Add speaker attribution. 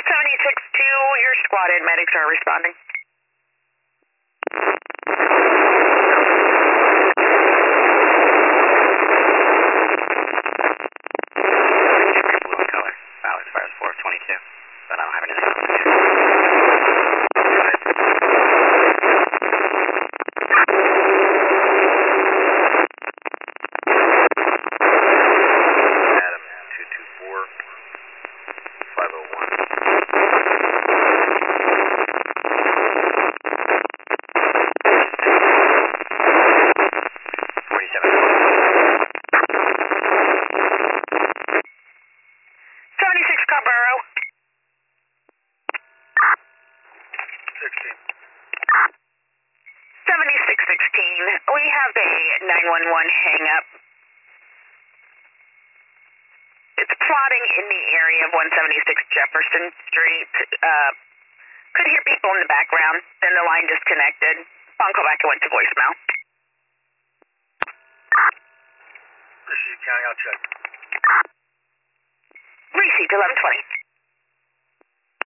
Speaker 1: 76-2, your squad and medics are responding.
Speaker 2: Blue in color. Valid as far as 422, but I don't have anything else to do.
Speaker 3: Adam 224 501.
Speaker 1: Scarborough.
Speaker 3: 16.
Speaker 1: 7616, we have a 911 hang up. It's plotting in the area of 176 Jefferson Street. Could hear people in the background, then the line disconnected. Phone call back, it went to voicemail.
Speaker 3: This is County, I'll check.
Speaker 1: Received 1120.